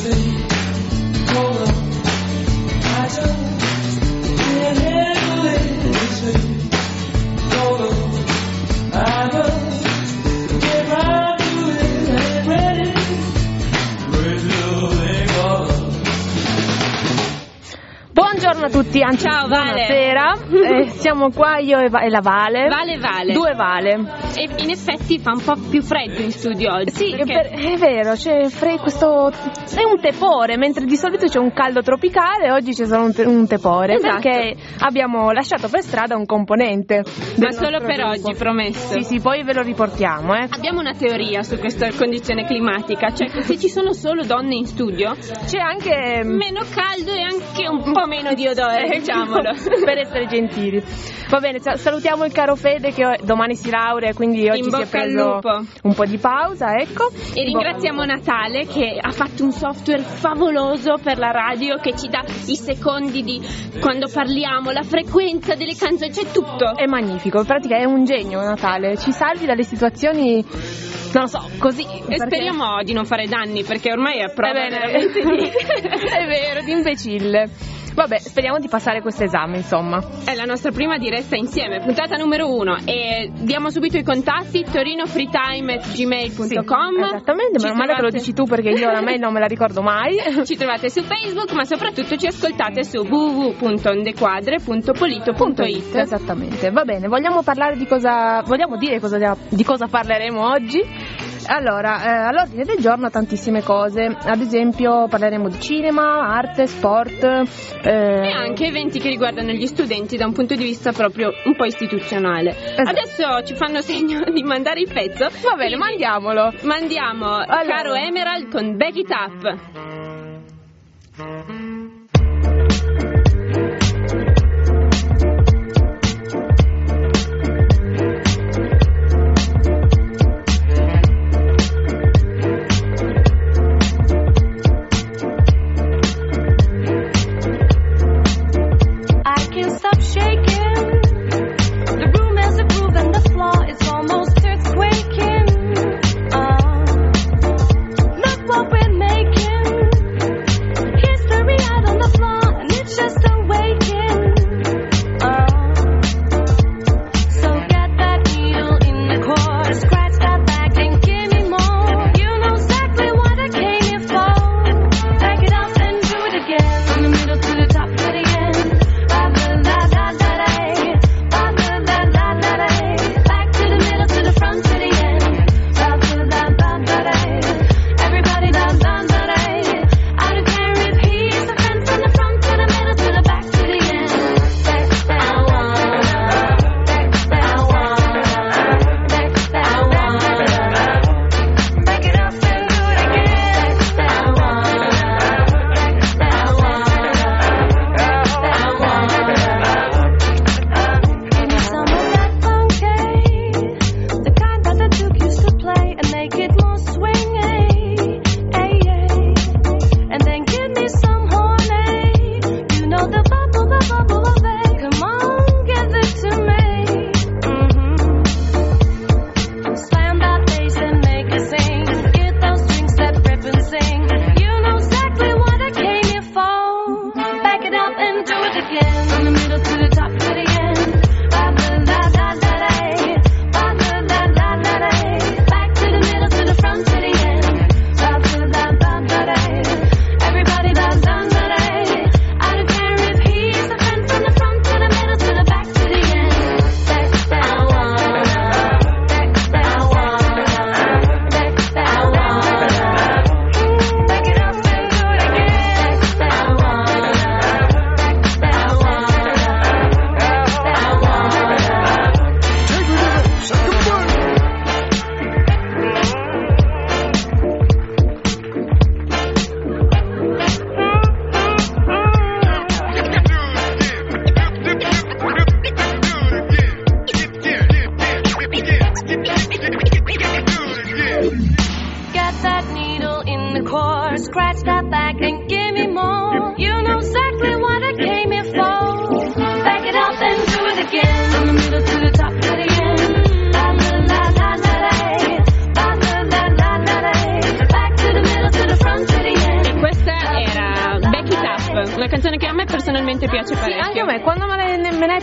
Buongiorno a tutti, anzi ciao Vale. Buonasera, siamo qua io e la Vale. Vale. Due Vale. E in effetti fa un po' più freddo in studio oggi. Sì, perché... è vero, c'è questo è un tepore, mentre di solito c'è un caldo tropicale, oggi c'è solo un tepore, esatto. Perché abbiamo lasciato per strada un componente. Ma solo per oggi, promesso. Sì, poi ve lo riportiamo. Abbiamo una teoria su questa condizione climatica, cioè che se ci sono solo donne in studio c'è anche meno caldo e anche un po' meno di odore, diciamolo. Per essere gentili. Va bene, salutiamo il caro Fede che domani si laurea, quindi oggi si è preso un po' di pausa, ecco. E ringraziamo Natale che ha fatto un software favoloso per la radio che ci dà i secondi di quando parliamo, la frequenza delle canzoni, c'è tutto. È magnifico, in pratica è un genio Natale, ci salvi dalle situazioni, non lo so, così. E speriamo di non fare danni, perché ormai è a prova veramente è vero, di imbecille. Vabbè, speriamo di passare questo esame, insomma. È la nostra prima diretta insieme, puntata numero 1. E diamo subito i contatti: torinofreetime@gmail.com. Sì, esattamente, meno male che lo dici tu perché io la mail non me la ricordo mai. Ci trovate su Facebook, ma soprattutto ci ascoltate su www.ondequadre.polito.it. Esattamente, va bene, vogliamo parlare di cosa parleremo oggi? Allora, all'ordine del giorno tantissime cose, ad esempio parleremo di cinema, arte, sport e anche eventi che riguardano gli studenti da un punto di vista proprio un po' istituzionale. Esatto. Adesso ci fanno segno di mandare il pezzo. Va bene, mandiamolo. Mandiamo Caro Emerald con Back It Up.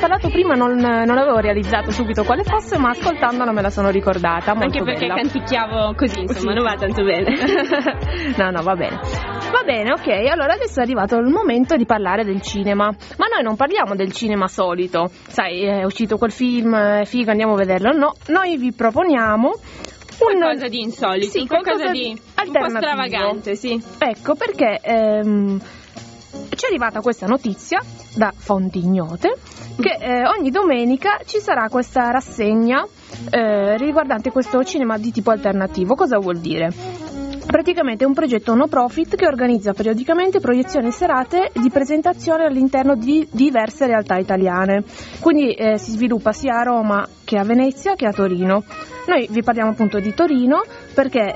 parlato prima non avevo realizzato subito quale fosse, ma ascoltandola me la sono ricordata. Anche perché bella. Canticchiavo così, insomma, sì. Non va tanto bene. No, va bene. Va bene, ok, allora adesso è arrivato il momento di parlare del cinema. Ma noi non parliamo del cinema solito. Sai, è uscito quel film, è figo, andiamo a vederlo. No, noi vi proponiamo qualcosa di insolito, sì, qualcosa di un po' stravagante, sì. Ecco, perché ci è arrivata questa notizia da fonti ignote che ogni domenica ci sarà questa rassegna riguardante questo cinema di tipo alternativo. Cosa vuol dire? Praticamente è un progetto no profit che organizza periodicamente proiezioni serate di presentazione all'interno di diverse realtà italiane. Quindi si sviluppa sia a Roma che a Venezia che a Torino. Noi vi parliamo appunto di Torino perché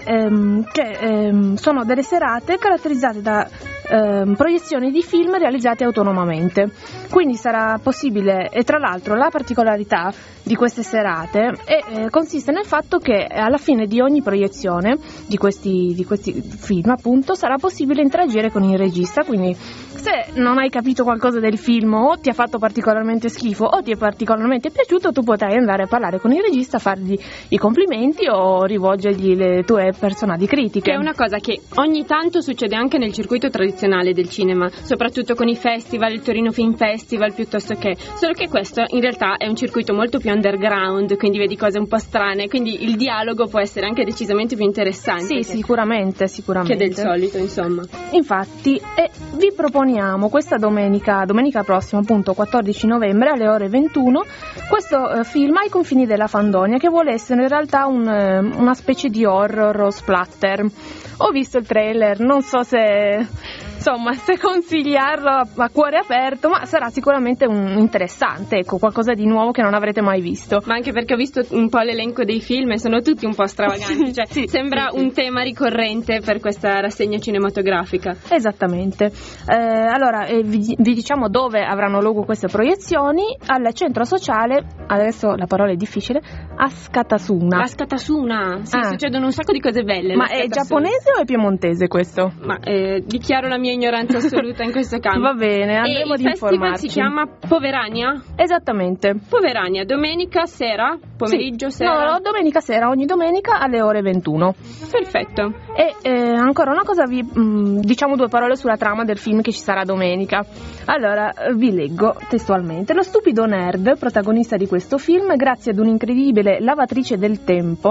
sono delle serate caratterizzate da proiezioni di film realizzati autonomamente. Quindi sarà possibile, e tra l'altro la particolarità di queste serate consiste nel fatto che alla fine di ogni proiezione di questi film appunto sarà possibile interagire con il regista. Quindi se non hai capito qualcosa del film o ti ha fatto particolarmente schifo o ti è particolarmente piaciuto, tu potrai andare a parlare con il regista, fargli i complimenti o rivolgergli le tue personali critiche. Che è una cosa che ogni tanto succede anche nel circuito tradizionale del cinema, soprattutto con i festival, il Torino Film Festival piuttosto che, solo che questo in realtà è un circuito molto più underground, quindi vedi cose un po' strane, quindi il dialogo può essere anche decisamente più interessante. Sì, sicuramente che del solito, insomma. Infatti vi proponiamo questa domenica prossima, appunto 14 novembre alle ore 21, questo film Ai confini della Fandonia, che vuole essere in realtà una specie di horror o splatter. Ho visto il trailer, non so se consigliarlo a cuore aperto, ma sarà sicuramente interessante, ecco, qualcosa di nuovo che non avrete mai visto. Ma anche perché ho visto un po' l'elenco dei film e sono tutti un po' stravaganti, cioè sembra un tema ricorrente per questa rassegna cinematografica. Esattamente. Allora vi diciamo dove avranno luogo queste proiezioni: al centro sociale, adesso la parola è difficile, Askatasuna. Askatasuna, sì, succedono un sacco di cose belle. Ma è giapponese o è piemontese questo? Ma dichiaro la mia ignoranza assoluta in questo campo. Va bene, andremo ad informarci. Il festival si chiama Poverania? Esattamente. Poverania, domenica sera, pomeriggio, sì. sera? No, domenica sera, ogni domenica alle ore 21. Perfetto. E ancora una cosa, vi diciamo due parole sulla trama del film che ci sarà domenica. Allora, vi leggo testualmente. Lo stupido nerd, protagonista di questo film, grazie ad un'incredibile lavatrice del tempo,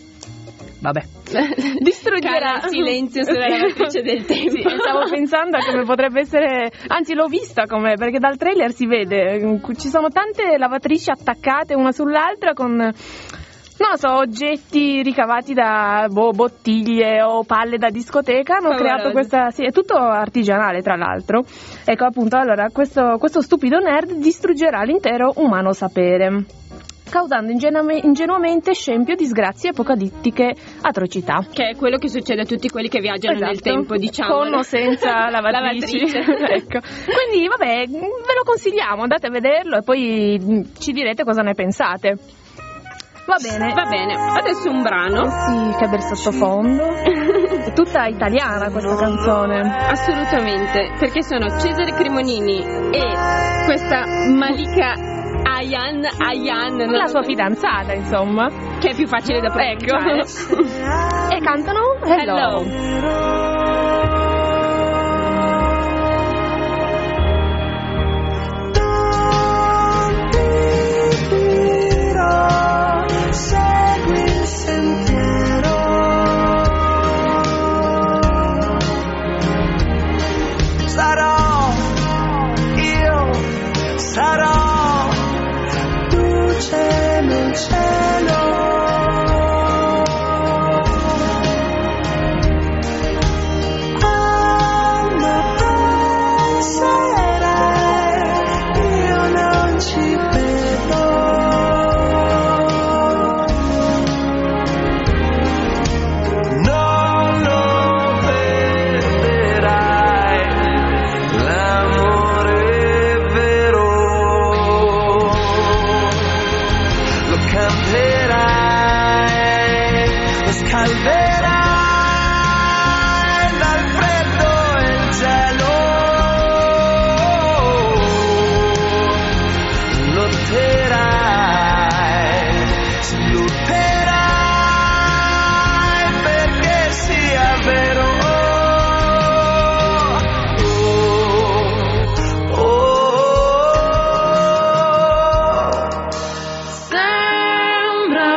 distruggerà il silenzio sulla lavatrice del tempo. Sì, stavo pensando a come potrebbe essere, anzi l'ho vista come, perché dal trailer si vede, ci sono tante lavatrici attaccate una sull'altra con, non lo so, oggetti ricavati da bottiglie o palle da discoteca. Hanno creato questa, sì, è tutto artigianale tra l'altro. Ecco appunto, allora questo stupido nerd distruggerà l'intero umano sapere, causando ingenuamente scempio, disgrazie, apocalittiche atrocità. Che è quello che succede a tutti quelli che viaggiano nel tempo, diciamo. Con o senza lavatrici. Ecco. Quindi vabbè, ve lo consigliamo, andate a vederlo e poi ci direte cosa ne pensate. Va bene, adesso un brano. Sì, che bel sottofondo. È tutta italiana questa canzone. Assolutamente, perché sono Cesare Cremonini e questa Malika Ayan, la sua fidanzata, insomma, che è più facile da pronunciare. Ecco. E cantano Hello.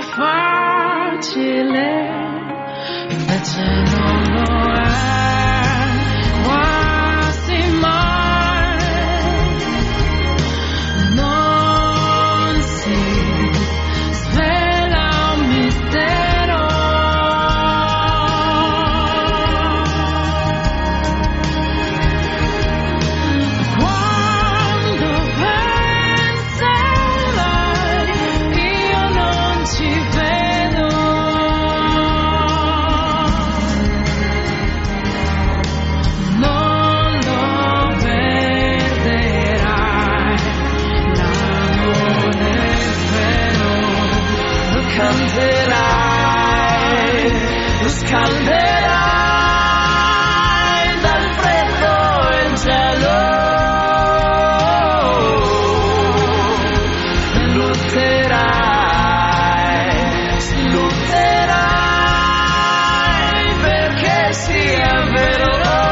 facile, invece non lo è quasi mai. Non si svela un mistero. Quando penserai io non ci vedo. Non lo perderai, l'amore vero lo canterai, lo scalderai dal freddo il cielo e lotterai perché sia vero.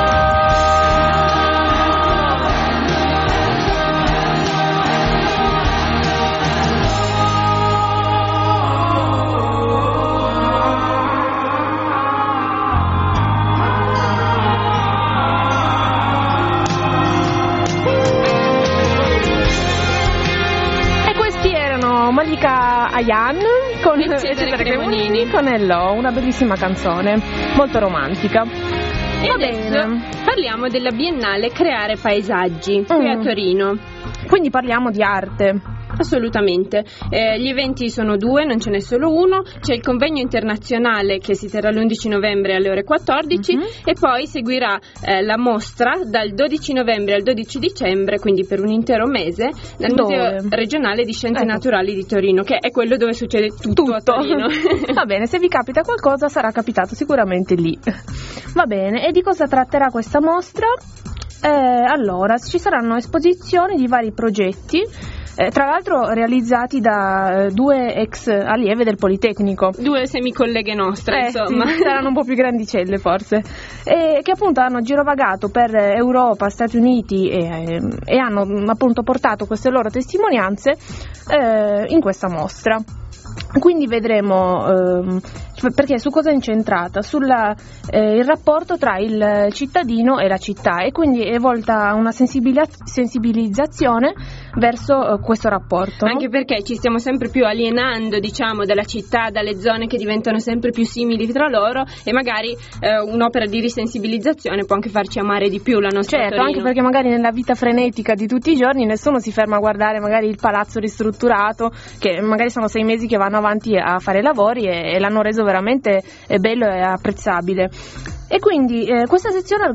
E questi erano Malika Ayan con Cesare Cremonini. con Hello, una bellissima canzone, molto romantica. E Va adesso bene. parliamo della Biennale Creare Paesaggi qui a Torino. Quindi parliamo di arte. Assolutamente. Gli eventi sono due, non ce n'è solo uno. C'è il convegno internazionale che si terrà l'11 novembre alle ore 14 e poi seguirà la mostra dal 12 novembre al 12 dicembre, quindi per un intero mese, nel Dove? Museo regionale di Scienze Ecco. Naturali di Torino, che è quello dove succede tutto. a Torino. Va bene, se vi capita qualcosa sarà capitato sicuramente lì. Va bene, e di cosa tratterà questa mostra? Allora, ci saranno esposizioni di vari progetti, tra l'altro realizzati da due ex allieve del Politecnico. Due semicolleghe nostre, insomma. Sì, saranno un po' più grandicelle forse, che appunto hanno girovagato per Europa, Stati Uniti e hanno appunto portato queste loro testimonianze in questa mostra. Quindi vedremo perché su cosa è incentrata? Sul rapporto tra il cittadino e la città, e quindi è volta a una sensibilizzazione verso questo rapporto, no? Anche perché ci stiamo sempre più alienando, diciamo, dalla città, dalle zone che diventano sempre più simili tra loro, e magari un'opera di risensibilizzazione può anche farci amare di più la nostra Certo, Torino. anche perché magari nella vita frenetica di tutti i giorni nessuno si ferma a guardare magari il palazzo ristrutturato, che magari sono 6 mesi che vanno avanti a fare i lavori e l'hanno reso veramente bello e apprezzabile. E quindi questa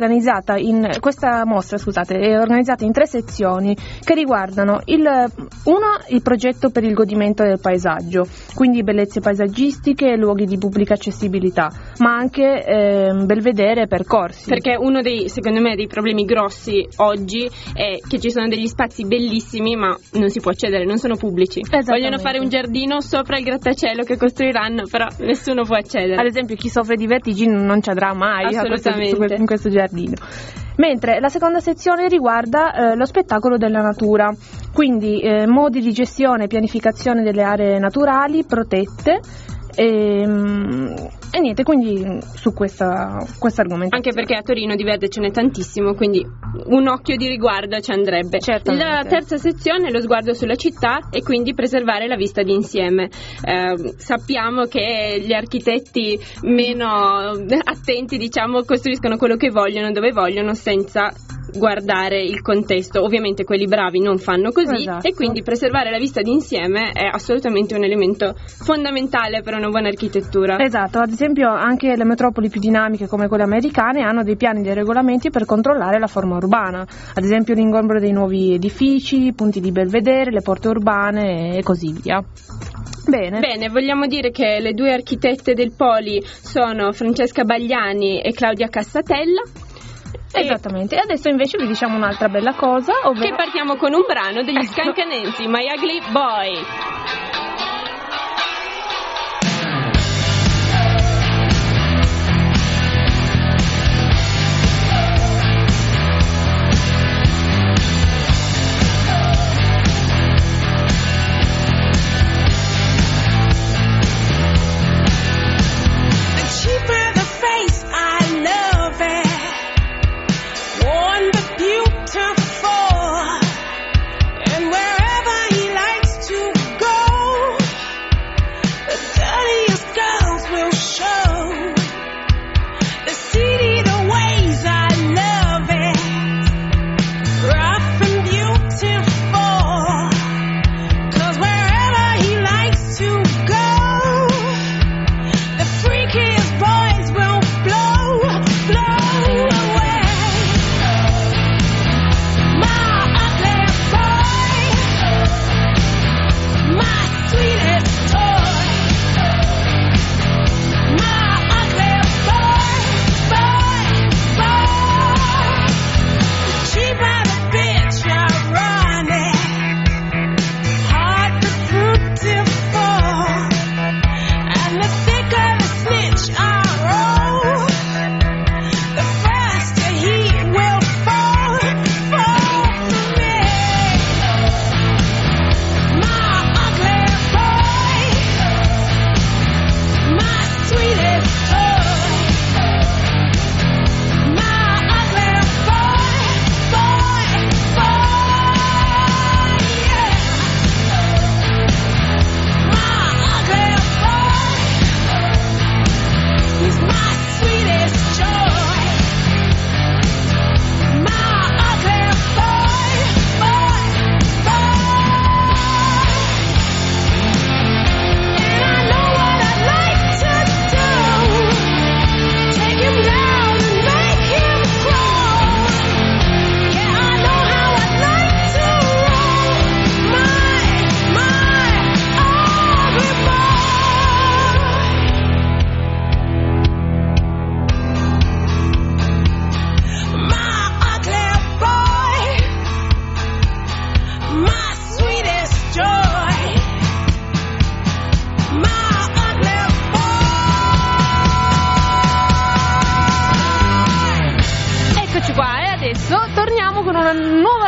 mostra è organizzata in 3 sezioni che riguardano il progetto per il godimento del paesaggio, quindi bellezze paesaggistiche, luoghi di pubblica accessibilità, ma anche belvedere e percorsi. Perché uno secondo me, dei problemi grossi oggi è che ci sono degli spazi bellissimi ma non si può accedere, non sono pubblici. Vogliono fare un giardino sopra il grattacielo che costruiranno, però nessuno può accedere. Ad esempio chi soffre di vertigini non ci andrà mai Assolutamente. in questo giardino. Mentre la seconda sezione riguarda lo spettacolo della natura, quindi modi di gestione e pianificazione delle aree naturali protette. E niente, quindi su questo argomento. Anche perché a Torino di verde ce n'è tantissimo, quindi un occhio di riguardo ci andrebbe. Certamente. La terza sezione è lo sguardo sulla città e quindi preservare la vista d'insieme. Sappiamo che gli architetti meno attenti, diciamo, costruiscono quello che vogliono, dove vogliono, senza guardare il contesto. Ovviamente quelli bravi non fanno così, esatto. E quindi preservare la vista d'insieme è assolutamente un elemento fondamentale per una buona architettura. Esatto, ad esempio anche le metropoli più dinamiche come quelle americane hanno dei piani e dei regolamenti per controllare la forma urbana, ad esempio l'ingombro dei nuovi edifici, i punti di belvedere, le porte urbane e così via. Bene, vogliamo dire che le due architette del Poli sono Francesca Bagliani e Claudia Cassatella. Esattamente, e adesso invece vi diciamo un'altra bella cosa, ovvero Che partiamo con un brano degli Scancanensi, My Ugly Boy.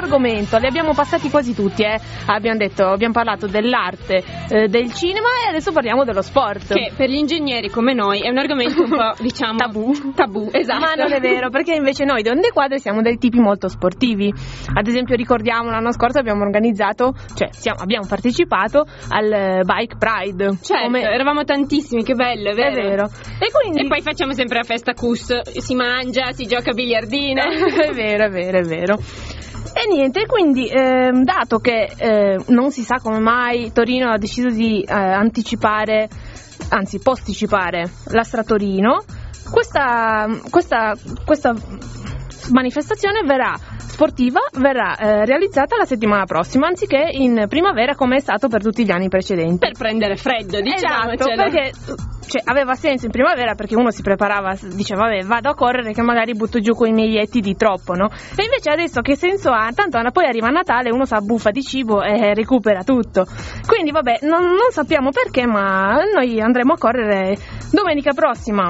argomento, li abbiamo passati quasi tutti, abbiamo parlato dell'arte, del cinema e adesso parliamo dello sport. Che per gli ingegneri come noi è un argomento un po', diciamo, tabù, esatto. Ma non è vero, perché invece noi di Onde Quadre siamo dei tipi molto sportivi. Ad esempio ricordiamo l'anno scorso abbiamo abbiamo partecipato al Bike Pride. Certo, eravamo tantissimi, che bello, è vero. È vero. E poi facciamo sempre la festa CUS, si mangia, si gioca a biliardino. È vero. E niente, quindi dato che non si sa come mai Torino ha deciso di posticipare l'Astra Torino, questa manifestazione sportiva verrà realizzata la settimana prossima anziché in primavera come è stato per tutti gli anni precedenti. Per prendere freddo, diciamocelo. Esatto, perché aveva senso in primavera perché uno si preparava, diceva vabbè vado a correre che magari butto giù quei miglietti di troppo, no? E invece adesso che senso ha? Tanto poi arriva Natale, uno si abbuffa di cibo e recupera tutto. Quindi vabbè, non sappiamo perché, ma noi andremo a correre domenica prossima.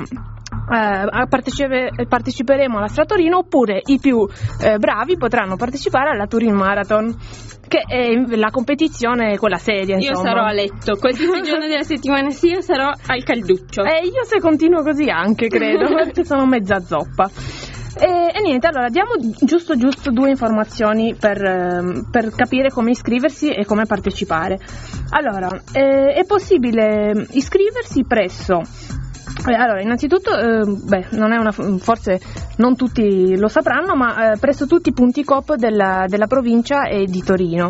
Parteciperemo alla Astra Torino, oppure i più bravi potranno partecipare alla Turin Marathon, che è la competizione quella seria, insomma. Io sarò a letto qualsiasi giorno della settimana, sì, io sarò al calduccio. Io se continuo così anche credo perché sono mezza zoppa. E niente, allora diamo giusto 2 informazioni per capire come iscriversi e come partecipare. Allora, è possibile iscriversi presso allora, innanzitutto, forse non tutti lo sapranno, ma presso tutti i punti COP della provincia e di Torino.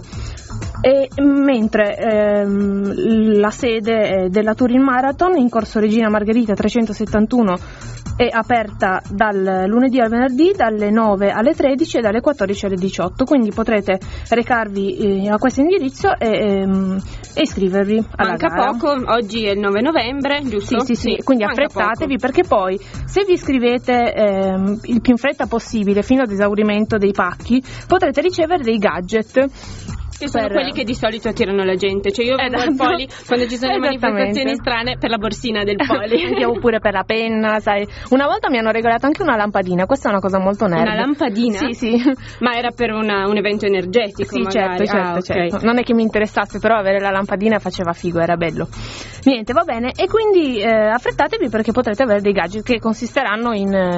E mentre la sede della Turin Marathon in Corso Regina Margherita 371 è aperta dal lunedì al venerdì dalle 9 alle 13 e dalle 14 alle 18, quindi potrete recarvi a questo indirizzo e iscrivervi alla gara. Manca poco, oggi è il 9 novembre, giusto? Sì, quindi affrettatevi perché poi se vi iscrivete il più in fretta possibile fino ad esaurimento dei pacchi potrete ricevere dei gadget. Che sono quelli che di solito attirano la gente, cioè io vengo al Poli quando ci sono le manifestazioni strane per la borsina del Poli. Andiamo pure per la penna, sai. Una volta mi hanno regalato anche una lampadina, questa è una cosa molto nerd. Una lampadina? Sì. Ma era per un evento energetico? Sì, magari. certo. Okay. Non è che mi interessasse, però avere la lampadina faceva figo, era bello. Niente, va bene, e quindi affrettatevi perché potrete avere dei gadget che consisteranno in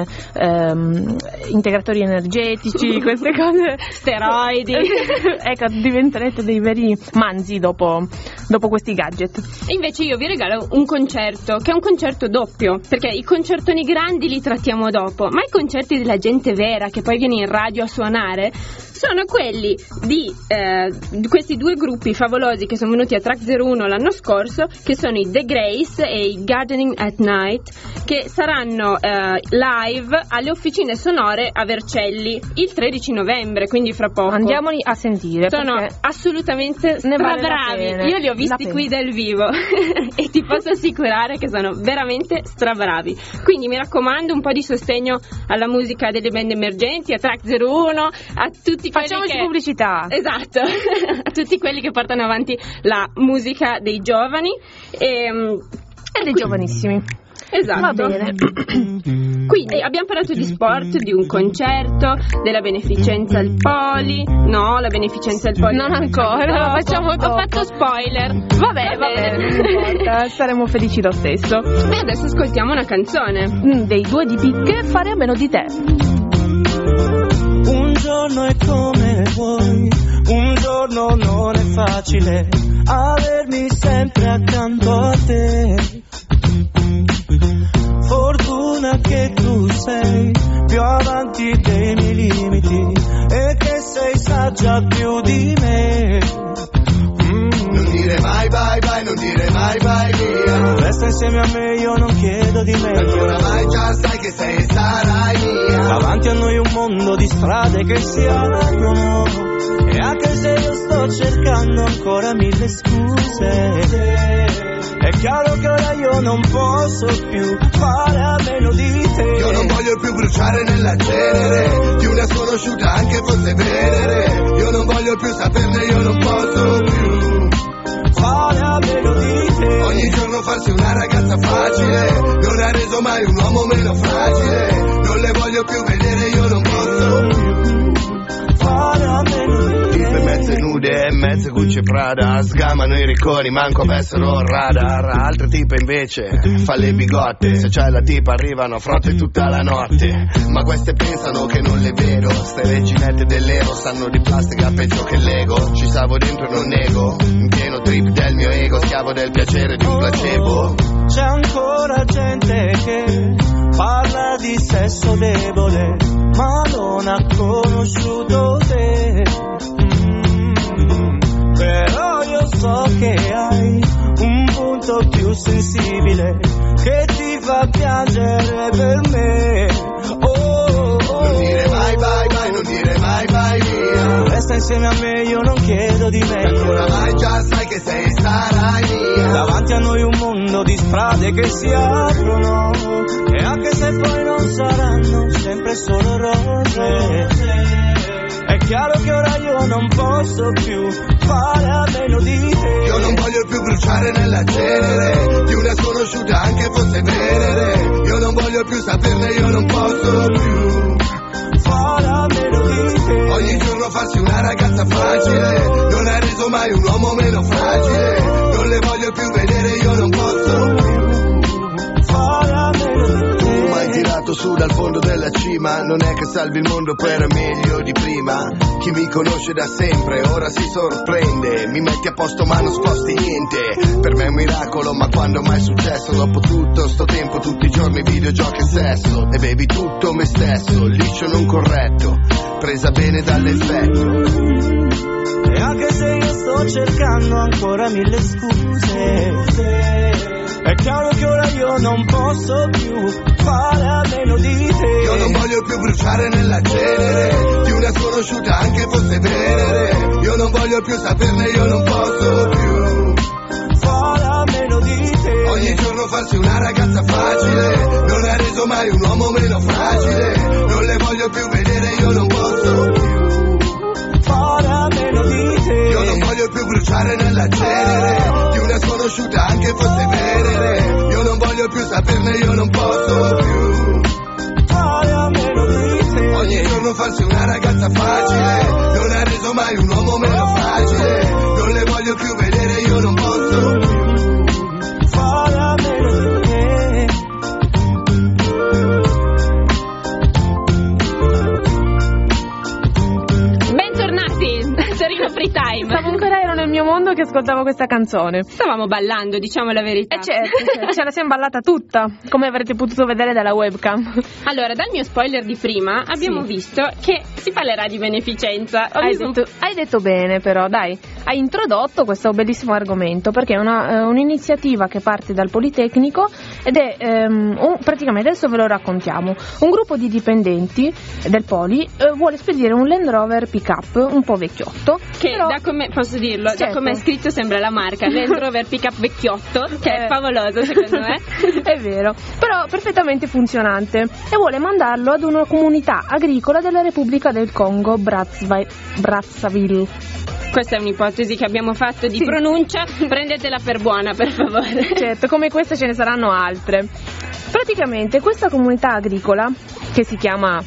integratori energetici, queste cose. Steroidi. Ecco, diventerete dei veri manzi dopo questi gadget. E invece io vi regalo un concerto, che è un concerto doppio, perché i concertoni grandi li trattiamo dopo, ma i concerti della gente vera che poi viene in radio a suonare sono quelli di questi 2 gruppi favolosi che sono venuti a Track 01 l'anno scorso, che sono i The Grace e i Gardening at Night, che saranno live alle officine sonore a Vercelli il 13 novembre, quindi fra poco. Andiamoli a sentire. Sono assolutamente strabravi, vale, io li ho visti qui dal vivo e ti posso assicurare che sono veramente strabravi, quindi mi raccomando un po' di sostegno alla musica delle band emergenti, a Track 01, a tutti facciamoci pubblicità, esatto, a tutti quelli che portano avanti la musica dei giovani e dei giovanissimi. Esatto. Va bene. Quindi abbiamo parlato di sport, di un concerto, della beneficenza al Poli. No, la beneficenza al Poli non ancora, lo facciamo dopo. Ho fatto spoiler. Vabbè, non importa, saremo felici lo stesso. E adesso ascoltiamo una canzone dei 2 di Picche, Fare a meno di te. Un giorno è come vuoi, un giorno non è facile avermi sempre accanto a te. Fortuna che tu sei più avanti dei miei limiti e che sei saggia più di me. Non dire mai bye bye, non dire mai bye via. Resta insieme a me, io non chiedo di me. Perché oramai già sai che sei e sarai mia. Davanti a noi un mondo di strade che si aprono e anche se io sto cercando ancora 1000 scuse, è chiaro che ora io non posso più fare a meno di te. Io non voglio più bruciare nella cenere di una sconosciuta anche fosse venere. Io non voglio più saperne, io non posso più fare a meno di te. Ogni giorno farsi una ragazza facile non ha reso mai un uomo meno fragile. Non le voglio più vedere, io non posso più fare a meno di te. mezzo Gucci e Prada, sgamano i ricconi, manco avessero radar. Altre tipe invece fa le bigotte, se c'è la tipa arrivano frotte tutta la notte. Ma queste pensano che non le vedo, ste reginette dell'ero sanno di plastica peggio che l'ego. Ci stavo dentro e non nego, in pieno trip del mio ego, schiavo del piacere di un placebo. C'è ancora gente che parla di sesso debole, ma non ha conosciuto te. Però io so che hai un punto più sensibile che ti fa piangere per me. Non dire mai vai vai, non dire mai vai via. Resta insieme a me, io non chiedo di meglio. E oramai già sai che sei e sarai mia. Davanti a noi un mondo di strade che si aprono, e anche se poi non saranno sempre solo rose, è chiaro che ora io non posso più fare a meno di te. Io non voglio più bruciare nella cenere di una sconosciuta anche fosse venere. Io non voglio più saperne, io non posso più fare a meno di te. Ogni giorno farsi una ragazza facile non ha reso mai un uomo meno fragile. Non le voglio più vedere, io non posso più fare a meno di te. Tu m'hai tirato su dal fondo della cima, non è che salvi il mondo per meglio di prima. Chi mi conosce da sempre ora si sorprende, mi metti a posto ma non sposti niente. Per me è un miracolo, ma quando mai è successo? Dopo tutto sto tempo, tutti i giorni videogiochi e sesso, e bevi tutto me stesso, liscio non corretto, presa bene dall'effetto. E anche se io sto cercando ancora mille scuse, è chiaro che ora io non posso più fare a meno di te. Io non voglio più bruciare nella cenere di una sconosciuta anche fosse venere. Io non voglio più saperne, io non posso più fare a meno di te. Ogni giorno farsi una ragazza facile non ha reso mai un uomo meno fragile. Non le voglio più vedere, io non posso più fare a meno di te. Io non voglio più bruciare nella cenere di una sconosciuta anche fosse venere. Io non voglio più saperne, io non posso più fare a meno di te. Ogni giorno farsi una ragazza facile non ha reso mai un uomo meno fragile. Non le voglio più vedere, io non posso più fare a meno di te. Bentornati a Torino Free Time. Stavo ancora, ero nel mio mondo che ascoltavo questa canzone. Stavamo ballando, diciamo la verità. E certo, ce la siamo ballata tutta, come avrete potuto vedere dalla webcam. Allora, dal mio spoiler di prima abbiamo visto che si parlerà di beneficenza. Hai detto bene, però, dai. Hai introdotto questo bellissimo argomento, perché è un'iniziativa che parte dal Politecnico ed è praticamente, adesso ve lo raccontiamo. Un gruppo di dipendenti del Poli vuole spedire un Land Rover pick-up un po' vecchiotto. Che però, da come, posso dirlo, certo, da come è scritto sembra la marca Land Rover pick-up vecchiotto, che è favoloso secondo me. È vero, però perfettamente funzionante, e vuole mandarlo ad una comunità agricola della Repubblica del Congo, Brazzaville. Questa è un'ipotesi che abbiamo fatto di pronuncia, prendetela per buona, per favore. Certo, come queste ce ne saranno altre. Praticamente questa comunità agricola, che si chiama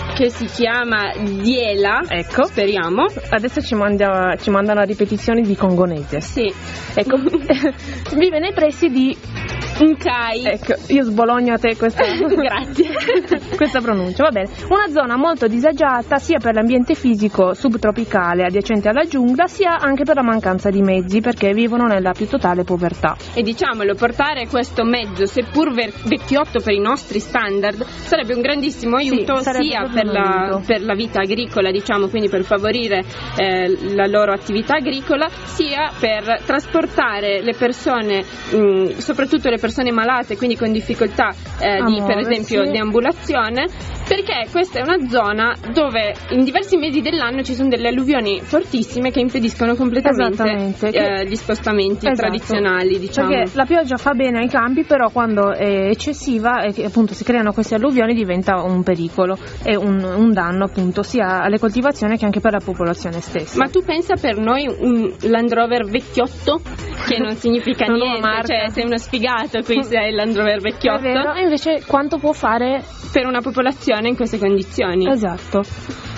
Diela, ecco, speriamo. Adesso ci mandano a ripetizioni di congonese. Sì. Ecco, vive nei pressi di Nkai. Ecco, io sbologno a te questa grazie. questa pronuncia, va bene. Una zona molto disagiata sia per l'ambiente fisico subtropicale adiacente alla giungla, sia anche per la mancanza di mezzi, perché vivono nella più totale povertà. E diciamolo, portare questo mezzo, seppur vecchiotto per i nostri standard, sarebbe un grandissimo aiuto, sia per la vita agricola, diciamo, quindi per favorire la loro attività agricola, sia per trasportare le persone, soprattutto le persone malate, quindi con difficoltà per esempio di ambulazione, perché questa è una zona dove in diversi mesi dell'anno ci sono delle alluvioni fortissime che impediscono completamente gli spostamenti tradizionali, diciamo. Perché la pioggia fa bene ai campi, però quando è eccessiva e appunto si creano queste alluvioni diventa un pericolo e un danno appunto sia alle coltivazioni che anche per la popolazione stessa. Ma tu pensa, per noi un Land Rover vecchiotto, che non significa niente, cioè sei uno sfigato qui se hai il Land Rover vecchiotto. È vero, e invece quanto può fare per una popolazione in queste condizioni? Esatto.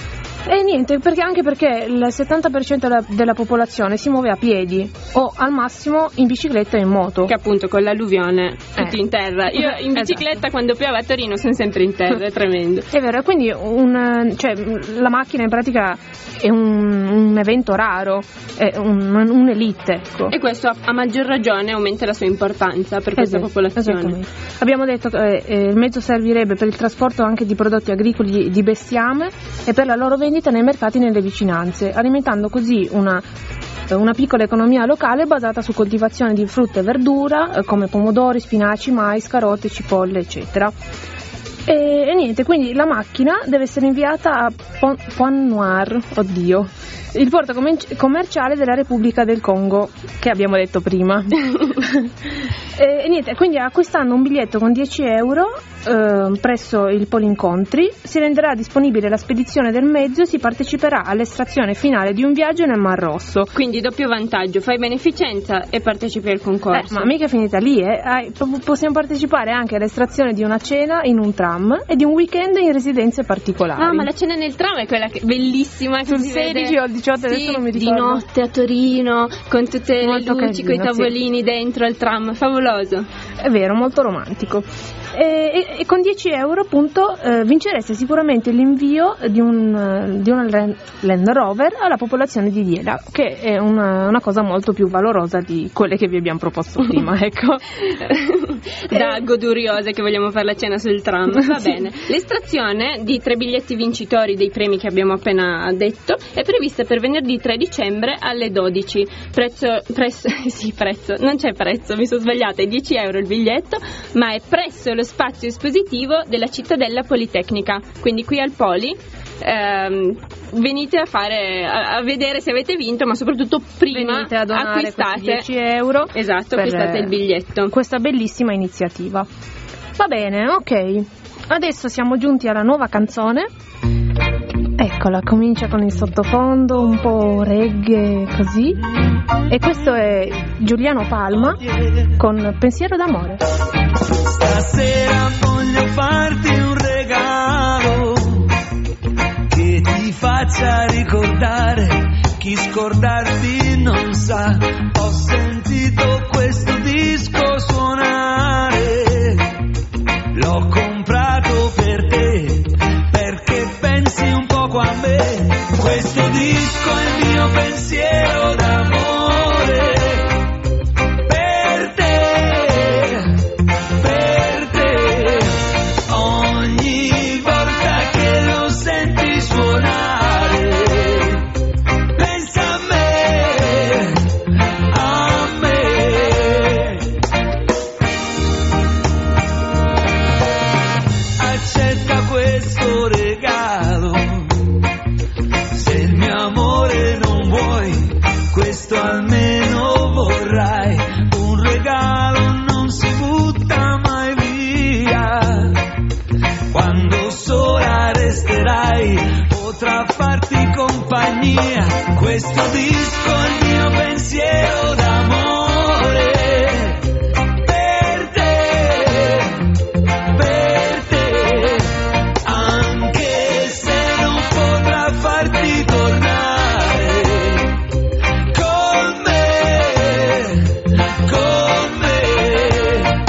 E niente, anche perché il 70% della popolazione si muove a piedi o al massimo in bicicletta e in moto. Che appunto con l'alluvione tutti in terra. Io in bicicletta quando piove a Torino sono sempre in terra, è tremendo. È vero, quindi la macchina in pratica è un evento raro, è un'elite, ecco. E questo a maggior ragione aumenta la sua importanza per questa popolazione. Abbiamo detto che il mezzo servirebbe per il trasporto anche di prodotti agricoli di bestiame e per la loro vendita nei mercati nelle vicinanze, alimentando così una piccola economia locale basata su coltivazione di frutta e verdura come pomodori, spinaci, mais, carote, cipolle, eccetera. E niente, quindi la macchina deve essere inviata a Pointe Noire, il porto commerciale della Repubblica del Congo, che abbiamo detto prima. E niente, quindi acquistando un biglietto con 10 euro presso il polo incontri si renderà disponibile la spedizione del mezzo e si parteciperà all'estrazione finale di un viaggio nel Mar Rosso. Quindi doppio vantaggio, fai beneficenza e partecipi al concorso. Ma mica è finita lì, possiamo partecipare anche all'estrazione di una cena in un tram e di un weekend in residenze particolari. Ah, ma la cena nel tram è quella bellissima che si 16 vede o il 18, adesso non mi ricordo. Di notte a Torino con tutte molto le luci, casino, con i tavolini dentro al tram, favoloso. È vero, molto romantico. E con 10 euro appunto vincereste sicuramente l'invio di una Land Rover alla popolazione di Diela, che è una cosa molto più valorosa di quelle che vi abbiamo proposto prima, ecco. Da goduriose che vogliamo fare la cena sul tram. Va bene. L'estrazione di 3 biglietti vincitori dei premi che abbiamo appena detto è prevista per venerdì 3 dicembre alle 12. Prezzo, non c'è prezzo, mi sono sbagliata, è 10 euro il biglietto, ma è presso lo spazio espositivo della Cittadella Politecnica, quindi qui al Poli. Venite a vedere se avete vinto, ma soprattutto prima acquistate 10 euro. Esatto, acquistate il biglietto. Questa bellissima iniziativa. Va bene, ok. Adesso siamo giunti alla nuova canzone. Eccola, comincia con il sottofondo un po' reggae così. E questo è Giuliano Palma con Pensiero d'amore. Stasera voglio farti un regalo che ti faccia ricordare chi scordarti non sa. Ho sentito questo disco suonare, l'ho comprato per te perché pensi un poco a me. Questo disco è il mio pensiero d'amore per te, per te. Ogni volta che lo senti suonare pensa a me, a me. Accetta questo regalo, se il mio amore non vuoi, questo almeno vorrai. Un regalo non si butta mai via, quando sola resterai potrà farti compagnia. Questo disco è il mio pensiero d'amore per te, per te. Anche se non potrà farti tornare con me, con me.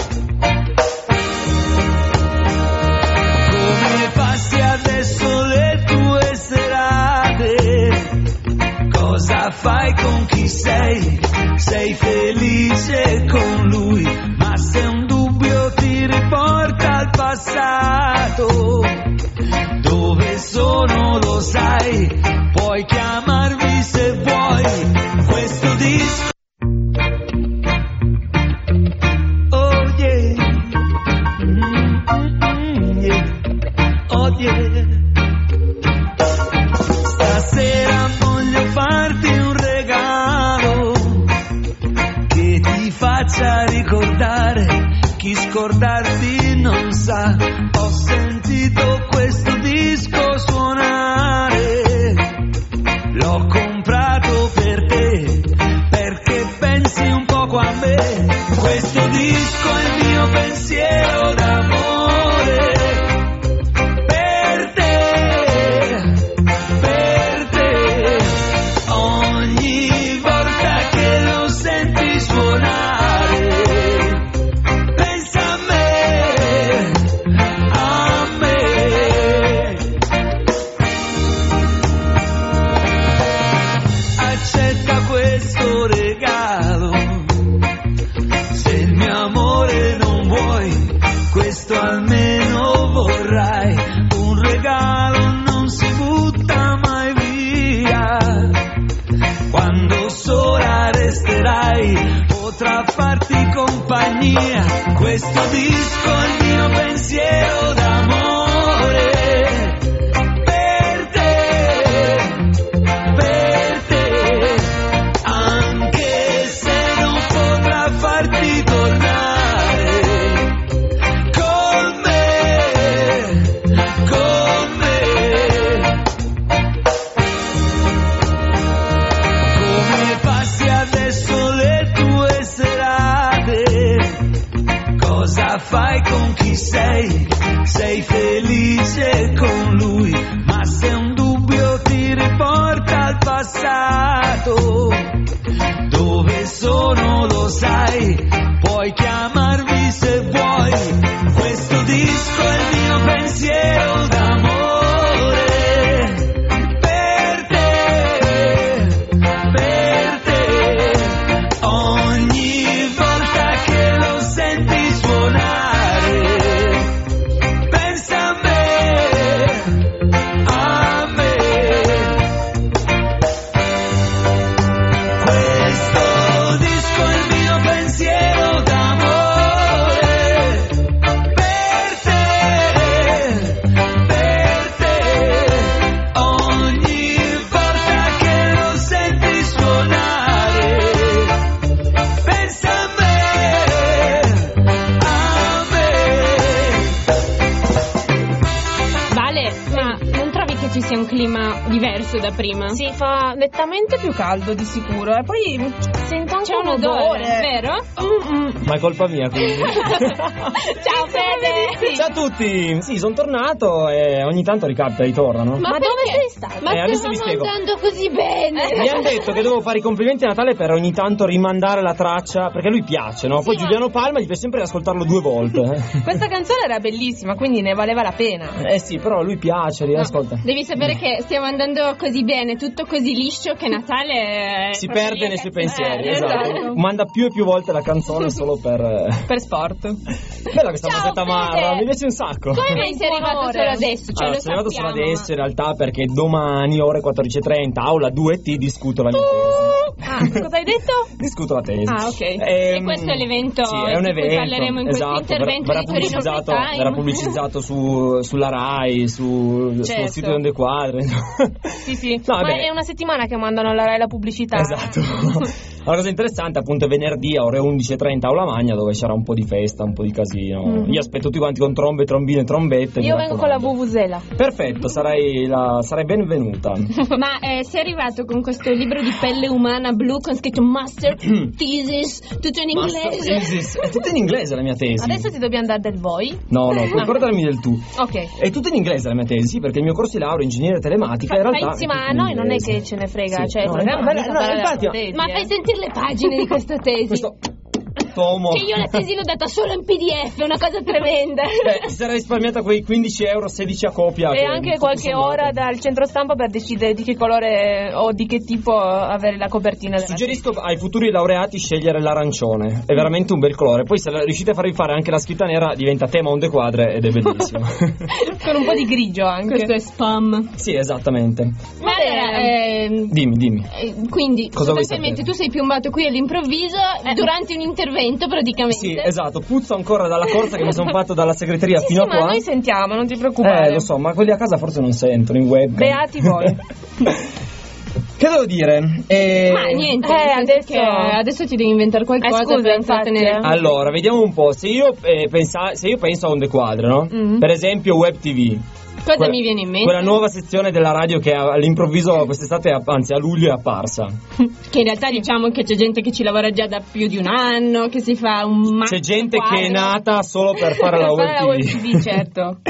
Come passi adesso le tue serate? Cosa fai con chi sei? Sei felice con lui, ma se un dubbio ti riporta al passato, dove sono lo sai, puoi chiamarmi se vuoi. Questo disco, oh yeah, yeah, oh yeah. Stasera voglio farti un regalo che ti faccia ricordare chi scordarti non sa. Ho sentito questo disco suonare, l'ho comprato per te perché pensi un poco a me. Questo disco è il mio pensiero d'amore per te, per questo almeno vorrai, un regalo non si butta mai via, quando sola resterai potrà farti compagnia, questo disco è il mio pensiero d'amore, per te, anche se non potrà farti tornare con me, come passi adesso le tue serate, cosa fai con chi sei felice con lui, ma se un dubbio ti riporta al passato, dove sono lo sai, puoi chiamarmi se vuoi, questo disco è il mio pensiero d'amore, per te, ogni volta che lo senti suonare, pensa a me, questo disco è il mio pensiero d'amore, per te, ogni volta che lo senti suonare, pensa a me. Vale, ma non trovi che ci sia un clima diverso da prima? Sì, fa nettamente più caldo di sicuro. E poi sento anche C'è un odore, vero? Ma è colpa mia, quindi. Ciao Fede! Ciao a tutti! Sì, sono tornato e ogni tanto ricapita e tornano. Ma dove perché? sei stato? Ma adesso vi spiego. andando così bene! Mi hanno detto che devo fare i complimenti a Natale per ogni tanto rimandare la traccia, perché a lui piace, no? Poi Sì, Giuliano Palma gli piace sempre ascoltarlo 2 volte. Questa canzone era bellissima, quindi ne valeva la pena. Eh sì, però a lui piace, riascolta. Devi sapere che stiamo andando così bene, tutto così liscio che Natale Si perde nei suoi pensieri, esatto. esatto. Manda più e più volte la canzone solo per sport. bella questa Ciao, mazzetta Fede. amarra, mi piace un sacco. Come sei arrivato Amore. solo adesso? Cioè, Allora, lo sono arrivato solo sappiamo, adesso in realtà perché domani ore 14:30 aula 2T discuto la mia tesi. Ah, cosa hai detto? Discuto la tesi. Ah, ok. E questo è l'evento Sì, è un di cui evento. parleremo in questo esatto, intervento verrà di Torino pubblicizzato, Free Time. verrà pubblicizzato sulla Rai, sul Certo. sito di Onde Quadre. Sì, sì. No, Ma vabbè. è una settimana che mandano alla Rai la pubblicità. Esatto. La cosa interessante appunto è venerdì a ore 11:30 aula magna, dove c'era un po' di festa, un po' di casino. Mhm. Io aspetto tutti quanti con trombe, trombine, trombette. Io mi vengo con la raccomando. vuvuzela. Perfetto, sarai benvenuta. Ma sei arrivato con questo libro di pelle umana blu con scritto Master Thesis, tutto in inglese. È tutto in inglese la mia tesi. Adesso ti dobbiamo dare del voi. No, puoi portarmi del tu. Ok. È tutto in inglese la mia tesi, sì, perché il mio corso di laurea in ingegneria telematica in realtà. Fai insieme è a tutto in noi, non è inglese. che ce ne frega. Sì. Cioè, il No, programma no, mica no, parla infatti, della tesi, Ma fai sentire le pagine di questa tesi. Questo tomo. Che io la tesi l'ho data solo in PDF, è una cosa tremenda. Ti sarei risparmiata quei 15 euro, 16 a copia. E che anche tutto qualche sommato. ora dal centro stampa per decidere di che colore o di che tipo avere la copertina della Suggerisco ai futuri laureati scegliere l'arancione, è veramente un bel colore. Poi se riuscite a farvi fare anche la scritta nera diventa tema Onde Quadre ed è bellissimo. con un po' di grigio anche. Questo è spam. Sì, esattamente. Ma allora, Dimmi. quindi Cosa vuoi sostanzialmente sapere? tu sei piombato qui all'improvviso durante un intervento praticamente. Sì, esatto, puzzo ancora dalla corsa che mi sono fatto dalla segreteria fino Sì, a ma qua. noi sentiamo, non ti preoccupare. Lo so, ma quelli a casa forse non sentono in web. Beati voi. Che devo dire? Ma niente, nel senso adesso- che adesso ti devi inventare qualcosa scusa, per infatti, tenere. Allora, vediamo un po'. Se io penso a Onde Quadre, no? Mhm. Per esempio Web TV. Cosa mi viene in mente? Quella nuova sezione della radio che all'improvviso quest'estate, anzi a luglio è apparsa. Che in realtà diciamo che c'è gente che ci lavora già da più di un anno, che si fa un C'è gente che è nata solo per fare la Per fare la Web Web TV. TV, certo.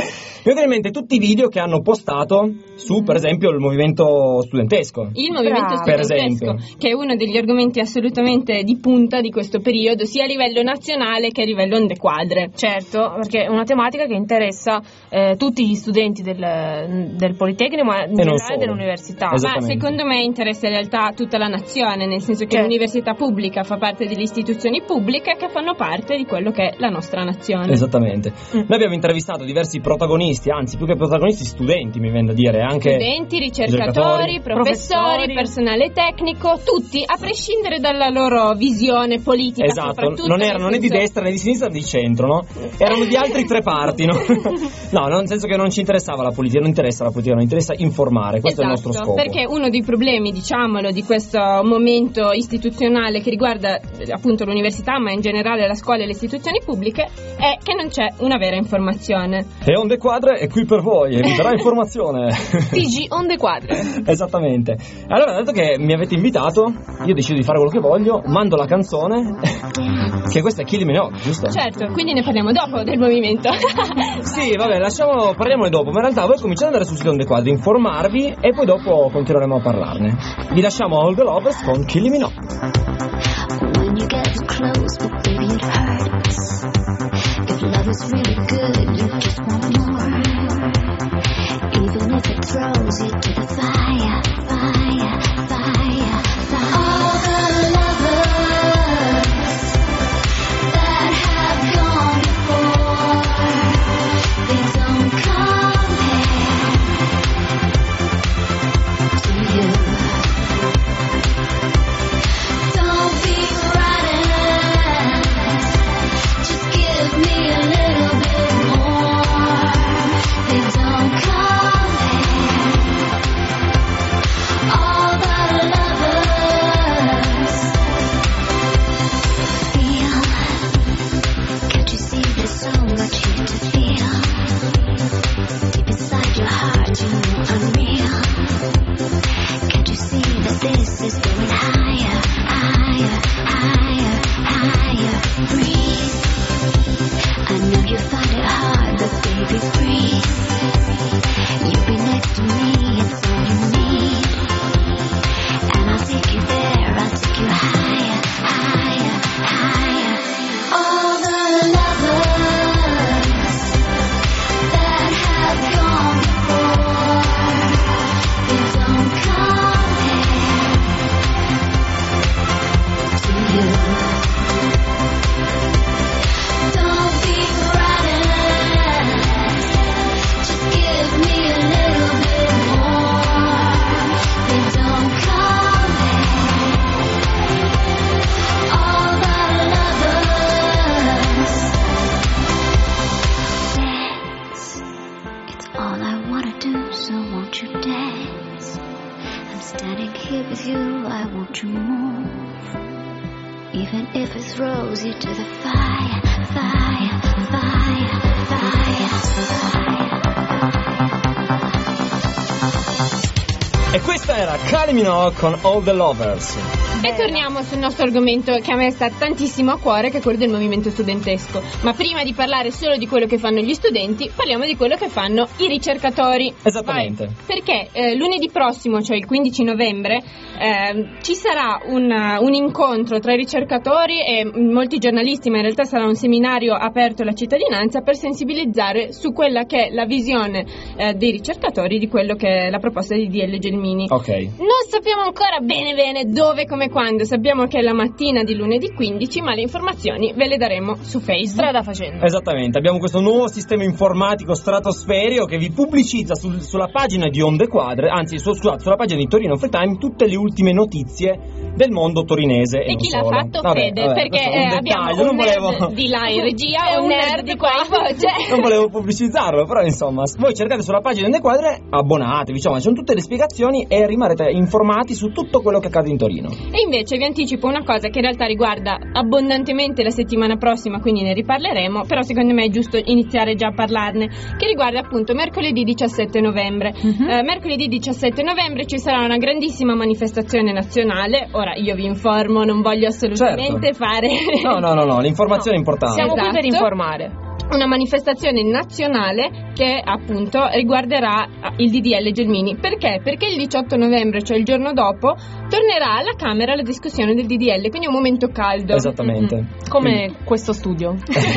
vengono in mente tutti i video che hanno postato su, per esempio, il movimento studentesco. Il movimento Per studentesco, esempio. che è uno degli argomenti assolutamente di punta di questo periodo, sia a livello nazionale che a livello onde quadre. Certo, perché è una tematica che interessa tutti gli studenti del Politecnico, ma in generale solo. dell'università. Esatto. Ma secondo me interessa in realtà tutta la nazione, nel senso che l'università pubblica fa parte delle istituzioni pubbliche che fanno parte di quello che è la nostra nazione. Esattamente. Noi abbiamo intervistato diversi protagonisti, anzi più che protagonisti, studenti, mi viene da dire, anche Studenti, ricercatori, professori, personale tecnico, tutti, a prescindere dalla loro visione politica. Esatto, soprattutto non erano né di destra né di sinistra né di centro, no? Erano di altri tre parti, no? No, nel senso che non ci interessava la politica, non interessa la politica, non interessa informare, questo è il nostro scopo. Perché uno dei problemi, diciamolo, di questo momento istituzionale che riguarda appunto l'università, ma in generale la scuola e le istituzioni pubbliche, è che non c'è una vera informazione. E Onde Quadre è qui per voi e vi darà informazione. TG Onde Quadre. Esattamente. Allora, dato che mi avete invitato, io decido di fare quello che voglio, mando la canzone, che questa è Kylie Minogue, giusto? Certo, quindi ne parliamo dopo del movimento. Sì, vabbè, parliamone dopo, ma in realtà voi cominciate ad andare sul sito Onde Quadre, informarvi e poi dopo continueremo a parlarne. Vi lasciamo All the Lovers con Kylie Minogue. When you get too close, but baby it hurts. If love is really good, you just want more. Even if it throws you to the fire, fire, fire, fire. All the lovers that have gone before, they don't compare to you. Don't be frightened, just give me a little bit more. They don't compare. All the lovers feel. Can't you see there's so much here to feel? Deep inside your heart, you know I'm real. Can't you see that this is going higher, higher, higher, higher? Breathe. I know you find it hard, but baby, breathe. You be next to me, it's all you need. And I'll take you there, I'll take you higher, higher, higher. All the lovers that have gone before, they don't compare to you. Don't be frightened, just give me a little bit more. They don't compare. All the lovers dance. It's all I wanna do, so won't you dance? I'm standing here with you, I want you move. Even if it throws you to the fire, fire, fire, fire, fire. E questa era Kylie Minogue con All the Lovers. E torniamo sul nostro argomento che a me sta tantissimo a cuore, che è quello del movimento studentesco. Ma prima di parlare solo di quello che fanno gli studenti, parliamo di quello che fanno i ricercatori. Esattamente. Vai. Perché lunedì prossimo, cioè il 15 novembre, ci sarà un incontro tra i ricercatori e molti giornalisti, ma in realtà sarà un seminario aperto alla cittadinanza per sensibilizzare su quella che è la visione dei ricercatori di quello che è la proposta di DL Gelmini. Ok. Non sappiamo ancora bene dove, come, quando. Sappiamo che è la mattina di lunedì 15, ma le informazioni ve le daremo su Facebook. Strada facendo. Esattamente, abbiamo questo nuovo sistema informatico stratosferico che vi pubblicizza sulla pagina di Onde Quadre, anzi sulla pagina di Torino Free Time, tutte le ultime notizie del mondo torinese. E non chi solo. l'ha fatto? Vabbè, Fede, vabbè, perché questo è un abbiamo dettaglio, un non nerd volevo... di là in regia e un nerd di qua in voce. Non volevo pubblicizzarlo, però insomma, voi cercate sulla pagina Onde Quadre, abbonatevi, insomma, ci sono tutte le spiegazioni e rimarrete informati su tutto quello che accade in Torino. E invece vi anticipo una cosa che in realtà riguarda abbondantemente la settimana prossima, quindi ne riparleremo, però secondo me è giusto iniziare già a parlarne, che riguarda appunto mercoledì 17 novembre. Mercoledì 17 novembre ci sarà una grandissima manifestazione nazionale. Ora io vi informo, non voglio assolutamente fare... No, l'informazione è importante. Siamo qui per Esatto. informare. una manifestazione nazionale che appunto riguarderà il DDL Gelmini. Perché? Perché il 18 novembre, cioè il giorno dopo, tornerà alla Camera la discussione del DDL, quindi è un momento caldo. Esattamente. Come questo studio.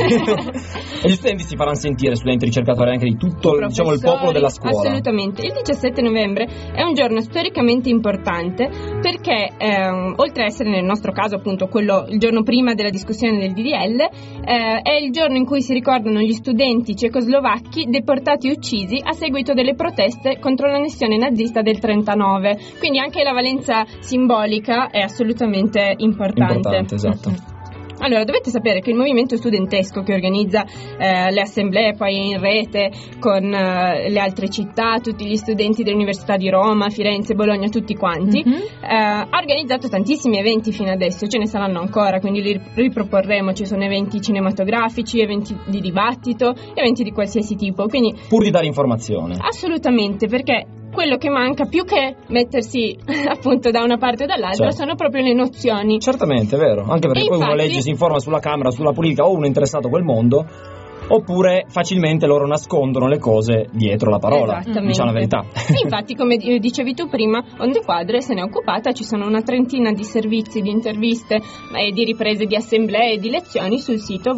E gli studenti si faranno sentire, studenti ricercatori anche di tutto, diciamo, il popolo della scuola. Assolutamente. Il 17 novembre è un giorno storicamente importante perché oltre a essere nel nostro caso appunto quello il giorno prima della discussione del DDL, è il giorno in cui si ricordano gli studenti cecoslovacchi deportati e uccisi a seguito delle proteste contro l'annessione nazista del 39. Quindi anche la valenza simbolica è assolutamente importante. Importante, esatto. Allora, dovete sapere che il movimento studentesco che organizza le assemblee poi in rete con le altre città, tutti gli studenti dell'Università di Roma, Firenze, Bologna, tutti quanti, ha organizzato tantissimi eventi fino adesso, ce ne saranno ancora, quindi li riproporremo. Ci sono eventi cinematografici, eventi di dibattito, eventi di qualsiasi tipo. Quindi, pur di dare informazione. Assolutamente, perché quello che manca, più che mettersi appunto da una parte o dall'altra, sono proprio le nozioni. Certamente, è vero, anche perché poi uno legge, si informa sulla Camera, sulla politica, o uno è interessato a quel mondo, oppure facilmente loro nascondono le cose dietro la parola. Esattamente. Diciamo la verità. Infatti, come dicevi tu prima, Onde Quadre se ne è occupata, ci sono una trentina di servizi, di interviste e di riprese di assemblee e di lezioni sul sito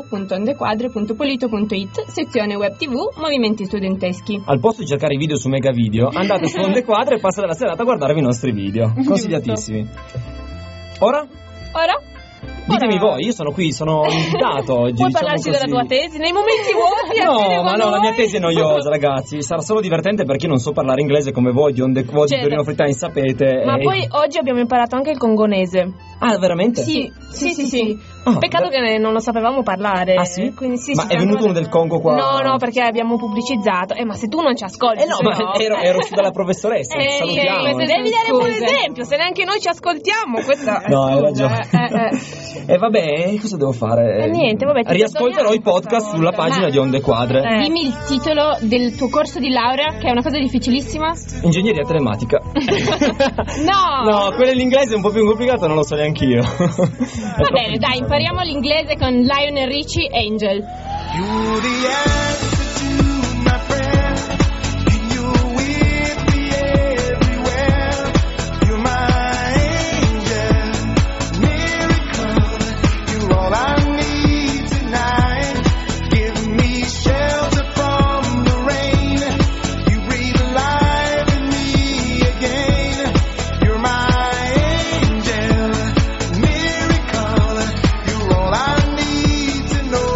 www.ondequadre.polito.it, sezione web tv, movimenti studenteschi. Al posto di cercare i video su Mega Video, andate su Onde Quadre e passate la serata a guardarvi i nostri video. Consigliatissimi. Ora? Ditemi voi, io sono qui, sono invitato oggi. Puoi parlarci della tua tesi nei momenti vuoti? No, ma no, la mia tesi è noiosa, ragazzi. Sarà solo divertente perché io non so parlare inglese come voi di Onde Quadre, di Torino Free Time, sapete. Ma poi oggi abbiamo imparato anche il congonese. Ah, veramente? Sì. Peccato che non lo sapevamo parlare. Ah, sì? Quindi, sì, ma è venuto uno del Congo qua? No, perché abbiamo pubblicizzato. Ma se tu non ci ascolti. No, ma ero su dalla professoressa. Salutiamo. Devi dare un buon esempio. Se neanche noi ci ascoltiamo, questa è no, hai ragione. E vabbè, cosa devo fare? Niente, vabbè. Riascolterò i podcast sulla pagina di Onde Quadre. Dimmi il titolo del tuo corso di laurea, che è una cosa difficilissima. Ingegneria telematica. No, quello in inglese è un po' più complicato, non lo so neanch'io. Va bene, dai, impariamo l'inglese con Lionel Richie, Angel. You're the answer to my prayer, and you're with me everywhere. You're my angel, miracle. You're all I need tonight. Give me shelter from the rain. You breathe life in me again. You're my angel, miracle. You're all I need to know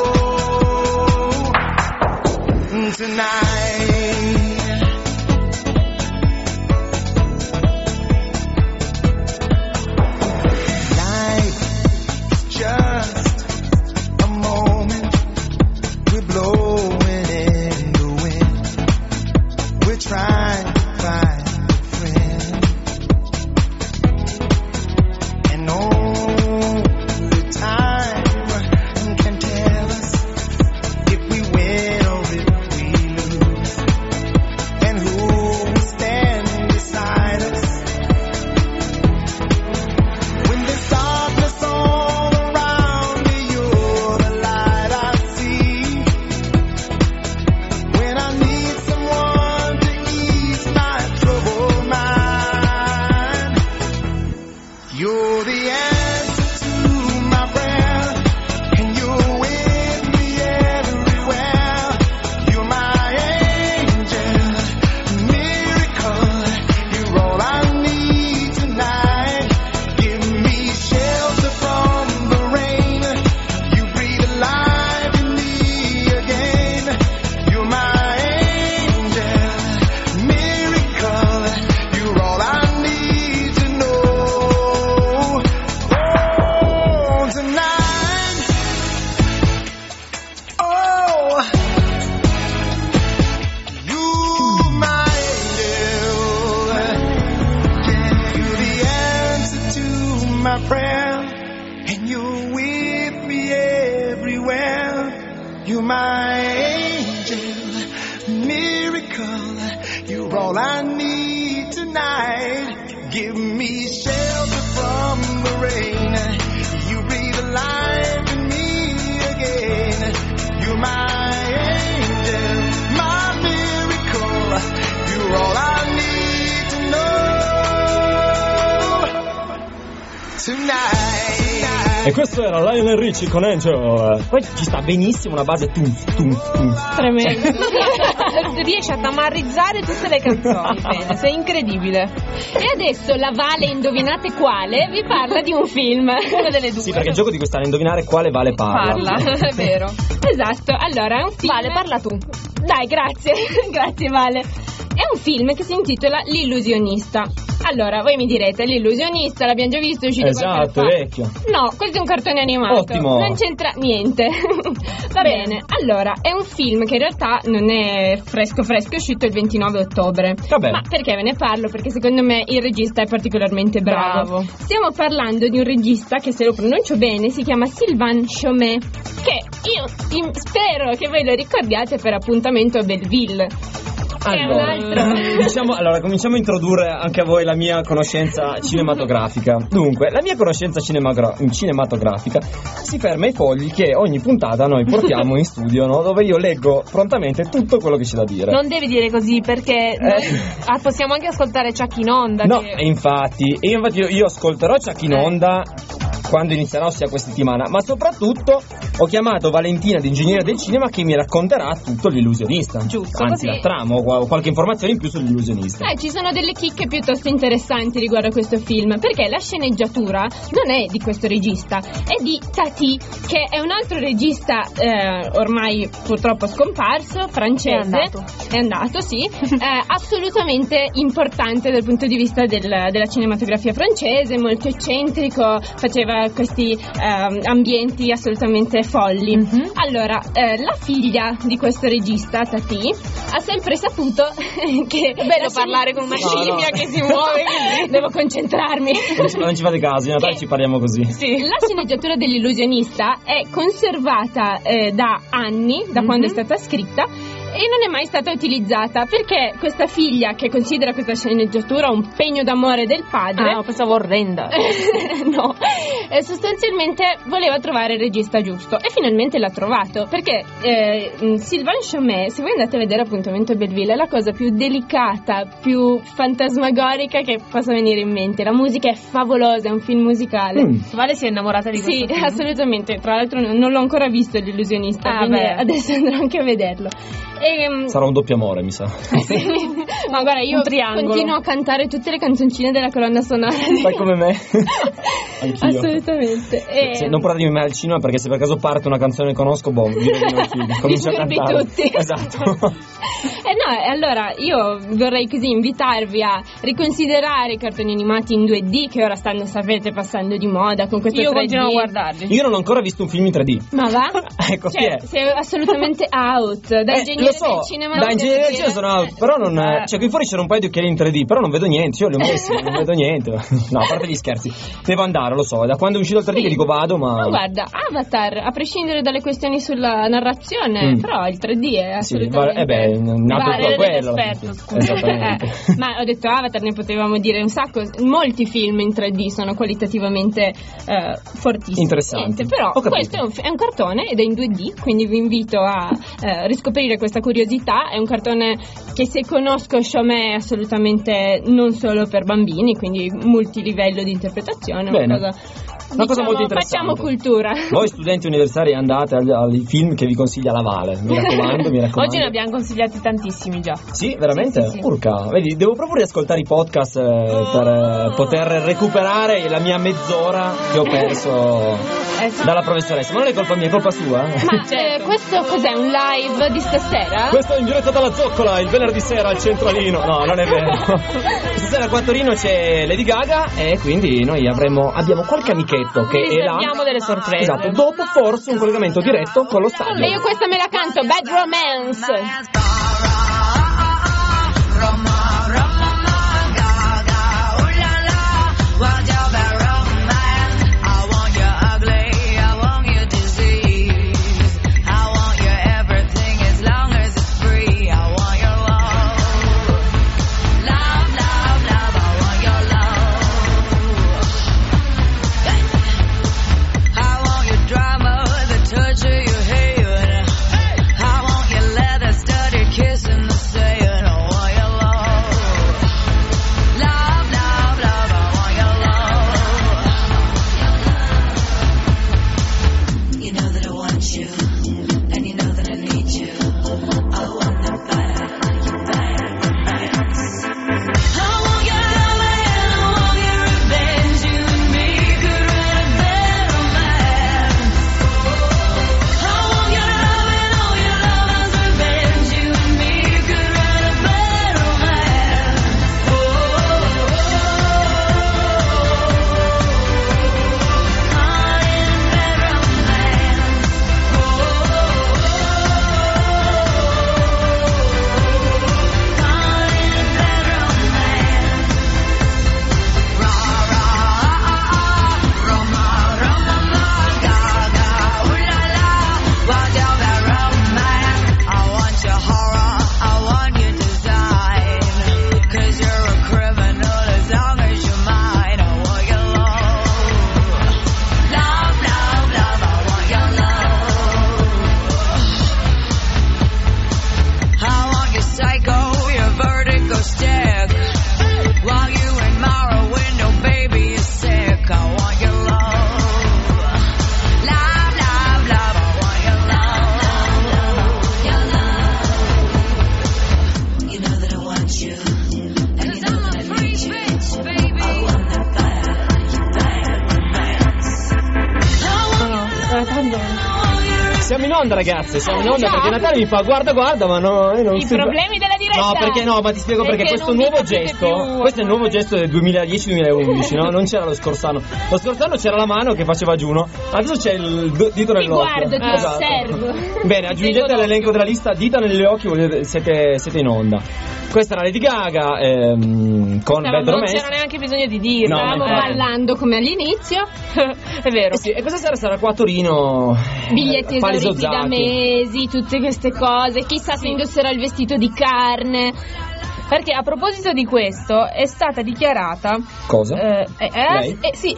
tonight. Life is just a moment. We're blowing in the wind. We're trying to find a friend. And only time can tell us if we win or if we lose, and who will stand beside us when there's darkness all around me. You're the light I see when I need someone to ease my troubled mind. You're the answer to my prayer, and you're with me everywhere. You're my angel, miracle. You're all I need tonight. Give me shelter from the rain. You breathe life in me again. You're my angel, miracle. You're all I need to know. Oh, tonight. Oh, you're my angel. You're the answer to my prayer, and you're with me everywhere. You're my angel, miracle. You're all I need tonight. Give me shelter from the rain. You breathe life in me again. You're my angel, my miracle. You're all I need to know tonight. E questo era Lionel Richie con Angel. Poi ci sta benissimo una base Tremendo. Riesci a tamarrizzare tutte le canzoni, bene, sei incredibile. E adesso la Vale, indovinate quale, vi parla di un film. Una delle due. Sì, perché il gioco di quest'anno è indovinare quale Vale parla. È vero. Esatto, allora è un film. Vale, parla tu. Dai, grazie. Grazie, Vale. È un film che si intitola L'illusionista. Allora, voi mi direte, L'illusionista l'abbiamo già visto, è uscito qualche anno Esatto, fa. è vecchio. No, questo è un cartone animato. Ottimo. Non c'entra niente. Va bene. Allora, è un film che in realtà non è fresco, è uscito il 29 ottobre. Vabbè. Ma perché ve ne parlo? Perché secondo me il regista è particolarmente bravo. Stiamo parlando di un regista che, se lo pronuncio bene, si chiama Sylvain Chomet, che io spero che voi lo ricordiate per Appuntamento a Belleville. Allora, cominciamo a introdurre anche a voi la mia conoscenza cinematografica. Dunque, la mia conoscenza cinematografica si ferma ai fogli che ogni puntata noi portiamo in studio, no? Dove io leggo prontamente tutto quello che c'è da dire. Non devi dire così, perché possiamo anche ascoltare Chuck in Onda. No, che... infatti io ascolterò Chuck in Onda quando inizierà, ossia questa settimana, ma soprattutto ho chiamato Valentina di Ingegneria del Cinema che mi racconterà tutto l'illusionista. Giusto, anzi così. la trama o qualche informazione in più sull'illusionista. Ci sono delle chicche piuttosto interessanti riguardo a questo film, perché la sceneggiatura non è di questo regista, è di Tati, che è un altro regista ormai purtroppo scomparso, francese. È andato, sì. Assolutamente importante dal punto di vista della cinematografia francese, molto eccentrico, faceva questi ambienti assolutamente folli. Allora, la figlia di questo regista, Tati, ha sempre saputo che è bello parlare con una scimmia che si muove così. Devo concentrarmi. Non ci fate caso, in Natale ci parliamo così. Sì. La sceneggiatura dell'illusionista è conservata da anni, da quando è stata scritta, e non è mai stata utilizzata, perché questa figlia, che considera questa sceneggiatura un pegno d'amore del padre, pensavo orrenda. no, sostanzialmente voleva trovare il regista giusto, e finalmente l'ha trovato, perché Sylvain Chomet, se voi andate a vedere Appuntamento a Belleville, è la cosa più delicata, più fantasmagorica che possa venire in mente. La musica è favolosa, è un film musicale. Vale si è innamorata di questo film? Sì, assolutamente. Tra l'altro non l'ho ancora visto, l'illusionista, quindi adesso andrò anche a vederlo. Sarà un doppio amore, mi sa. Ma guarda, io continuo a cantare tutte le canzoncine della colonna sonora. Fai come me. Anch'io. Assolutamente. Non portatemi mai al cinema, perché se per caso parte una canzone che conosco, comincio a cantare tutti. Esatto. Allora io vorrei così invitarvi a riconsiderare i cartoni animati in 2D, che ora stanno, sapete, passando di moda con questo 3D. Io continuo a guardarli. Io non ho ancora visto un film in 3D. Ma va? Ecco, sei assolutamente out. Da ingegnere del cinema. Da ingegnere del cinema sono out, però non. Cioè, qui fuori c'era un paio di occhiali in 3D, però non vedo niente. Io li ho messi, non vedo niente. No, a parte gli scherzi. Devo andare, lo so. Da quando è uscito il 3D che dico vado, ma guarda, Avatar, a prescindere dalle questioni sulla narrazione, però il 3D è assolutamente nato per quello. Esattamente. Ma ho detto Avatar, ne potevamo dire un sacco. Molti film in 3D sono qualitativamente fortissimi. Interessanti. Però questo è un cartone ed è in 2D, quindi vi invito a riscoprire questa curiosità. È un cartone che, se conosco Chomet, è assolutamente non solo per bambini, quindi multilivello di interpretazione. Una cosa molto interessante. Facciamo cultura. Voi studenti universitari andate ai film che vi consiglia la Vale, mi raccomando. Oggi ne abbiamo consigliati tantissimi già. Sì, veramente? Sì. Urca, vedi, devo proprio riascoltare i podcast per poter recuperare la mia mezz'ora che ho perso dalla professoressa. Ma non è colpa mia, è colpa sua. Ma questo cos'è, un live di stasera? Questo è in diretta dalla Zoccola, il venerdì sera al Centralino. No, non è vero. Stasera a Quattorino c'è Lady Gaga, e quindi noi abbiamo qualche amichetto che è là. Abbiamo delle sorprese. Esatto, dopo forse un collegamento diretto con lo stadio. E io questa me la canto, Bad Romance. Touch of your hair, onda, ragazze, siamo in onda perché Natale mi fa guarda, ma no, io non I problemi della diretta. No, perché no, ma ti spiego perché questo non vi nuovo capite gesto, più. questo è il nuovo gesto del 2010-2011, no? Non c'era lo scorso anno. Lo scorso anno c'era la mano che faceva giù, no? Adesso c'è il dito nell'occhio. guardo, ti Esatto. osservo. Bene, aggiungete Tengo all'elenco della lista dita negli occhi, siete in onda. Questa era Lady Gaga con Bad non Romance. c'era neanche bisogno di dirlo. No, Stavamo infatti. ballando come all'inizio. È vero. Sì, e questa sera sarà qua a Torino. Biglietti Paleso esauriti da Zacchi. mesi, tutte queste cose. Chissà se indosserà il vestito di carne. Perché a proposito di questo è stata dichiarata Cosa? è Lei?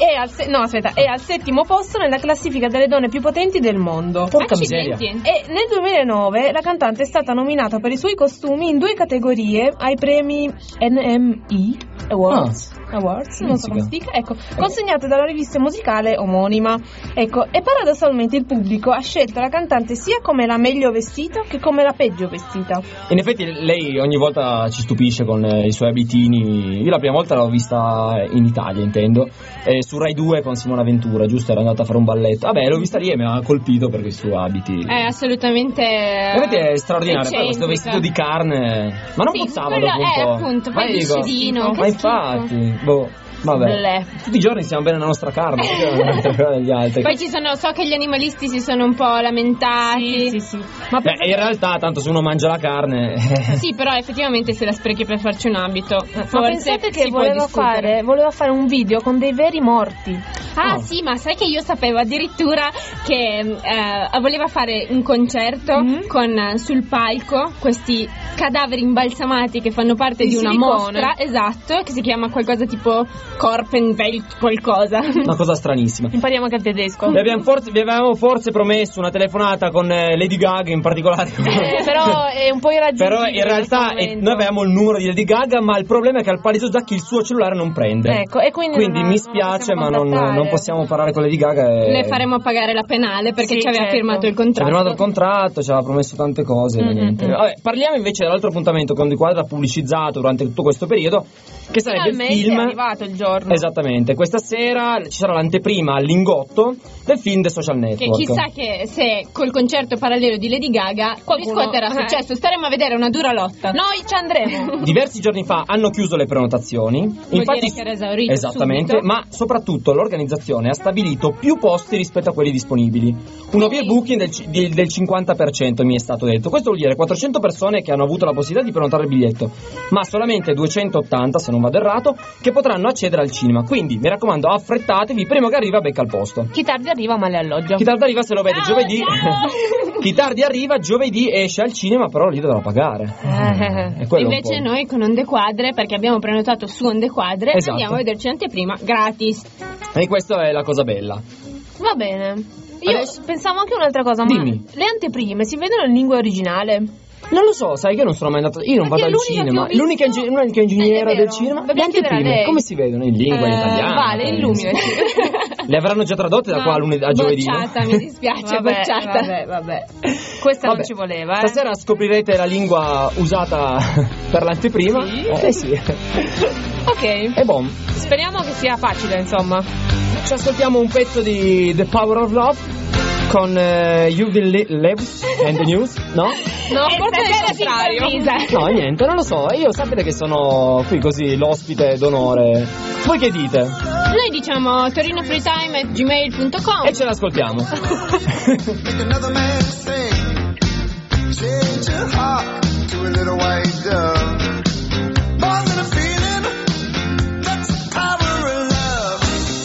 al settimo posto nella classifica delle donne più potenti del mondo. Porca miseria. Accidenti. E nel 2009 la cantante è stata nominata per i suoi costumi in 2 categorie ai premi NME Awards, non so come si dica, ecco, consegnate dalla rivista musicale omonima. Ecco, e paradossalmente il pubblico ha scelto la cantante sia come la meglio vestita che come la peggio vestita. In effetti lei ogni volta ci stupisce con i suoi abitini. Io la prima volta l'ho vista in Italia, intendo, su Rai 2 con Simona Ventura, giusto? Era andata a fare un balletto. Vabbè, l'ho vista lì e mi ha colpito per i suoi abiti. È assolutamente Veramente straordinario. Poi questo eccentrica. vestito di carne, ma non Sì, puzzava quello dopo un è po'. appunto, Ma poi il dico, vestidino, che ma schifo. infatti, vabbè. Bleh. Tutti i giorni siamo bene nella nostra carne, degli altri. Poi so che gli animalisti si sono un po' lamentati. Sì. Ma in realtà, tanto se uno mangia la carne. Sì, però effettivamente se la sprechi per farci un abito. Ma Forse pensate che si può discutere. voleva fare un video con dei veri morti. Ah sì, ma sai che io sapevo addirittura che voleva fare un concerto con sul palco questi cadaveri imbalsamati che fanno parte di una silicone. mostra, esatto, che si chiama qualcosa tipo Korpenwelt qualcosa. Una cosa stranissima. Impariamo anche il tedesco. Vi avevamo forse promesso una telefonata con Lady Gaga in particolare. Però è un po' irraggiungibile. Però in realtà noi avevamo il numero di Lady Gaga, ma il problema è che al Paleso Zacchi il suo cellulare non prende. Ecco, e quindi mi spiace, ma non possiamo parlare con Lady Gaga. Le faremo pagare la penale perché Sì, ci aveva certo. firmato il Ci ha contratto. firmato il contratto, ci aveva promesso tante cose. Niente. Vabbè, parliamo invece dell'altro appuntamento con il quale era pubblicizzato durante tutto questo periodo, che sarebbe il Finalmente film. è arrivato il giorno. Esattamente, questa sera ci sarà l'anteprima al Lingotto del film The Social Che Network. chissà che se col concerto parallelo di Lady Gaga riscuoterà successo. Staremo a vedere una dura lotta. Noi ci andremo. Diversi giorni fa hanno chiuso le prenotazioni. Infatti, dire che era esaurito esattamente, subito. ma soprattutto l'organizzazione ha stabilito più posti rispetto a quelli disponibili. Un overbooking del 50% mi è stato detto. Questo vuol dire 400 persone che hanno avuto la possibilità di prenotare il biglietto, ma solamente 280, se non vado errato, che potranno accedere al cinema. Quindi mi raccomando, affrettatevi, primo che arriva becca il posto. Chi tardi arriva male alloggio. Chi tardi arriva se lo vede Ciao, giovedì. ciao! Chi tardi arriva giovedì esce al cinema, però lì dovrà pagare. È quello Invece un po'. noi con Onde Quadre, perché abbiamo prenotato su Onde Quadre, Esatto. andiamo a vederci l'anteprima gratis. E questa è la cosa bella. Va bene. Io Adesso- pensavo anche un'altra cosa, Dimmi. ma le anteprime si vedono in lingua originale? Non lo so, sai che io non sono mai andato. Io non Perché vado al l'unica cinema. che ho visto- L'unica ingegnera È vero, del cinema. Le dobbiamo chiedere a anteprime, lei. come si vedono? In lingua, in italiano. Vale, illumina. Le avranno già tradotte da qua a giovedì. no? Bocciata, mi dispiace, bocciata. Vabbè. Questa Vabbè. non ci voleva, Stasera scoprirete la lingua usata per l'anteprima. Sì? Sì. Ok. E bom. Speriamo che sia facile, insomma. Ci ascoltiamo un pezzo di The Power of Love con Jürgen Lewis and the News, no? No, E forse è il stasera si contrario. improvvisa. No, niente, non lo so. Io sapete che sono qui così l'ospite d'onore. Voi che dite? Noi diciamo torinofreetime@gmail.com. E ce l'ascoltiamo. Make another man sing. Change your heart to a little white dove. More than a feeling, that's the power of love.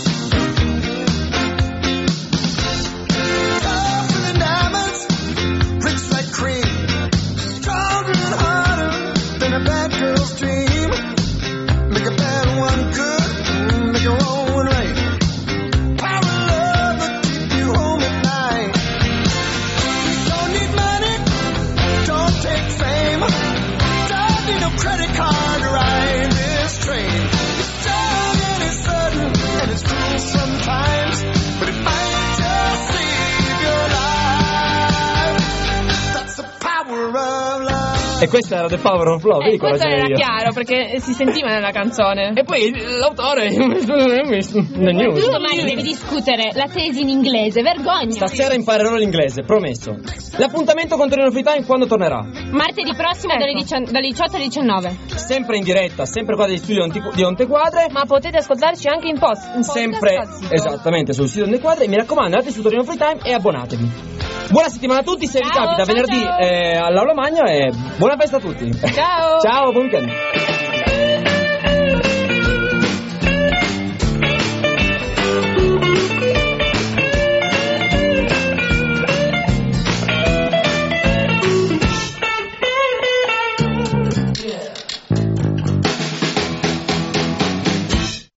Tough in the diamonds, rich like cream. Stronger and harder than a bad girl's dream. Make a bad one good, make a wrong one right. Power of love will keep you home at night. Don't need money, don't take fame, don't need no credit card to ride this train. It's strong and it's sudden and it's cruel sometimes, but it might just save your life. That's the power of love. E questa era The Power of Love, vedi cosa questo c'era era io. chiaro perché si sentiva nella canzone. E poi l'autore The news. Tu domani devi discutere la tesi in inglese, vergogna. Stasera imparerò l'inglese, promesso. L'appuntamento con Torino Free Time quando tornerà? Martedì prossimo dalle 18 alle 19. Sempre in diretta, sempre qua dagli studi di Onte Quadre. Ma potete ascoltarci anche in post. Sempre esattamente sul sito Onte Quadre. Mi raccomando, andate su Torino Free Time e abbonatevi. Buona settimana a tutti, se vi capita venerdì all'Aula Magna, e buona festa a tutti. Ciao. Ciao, buon weekend.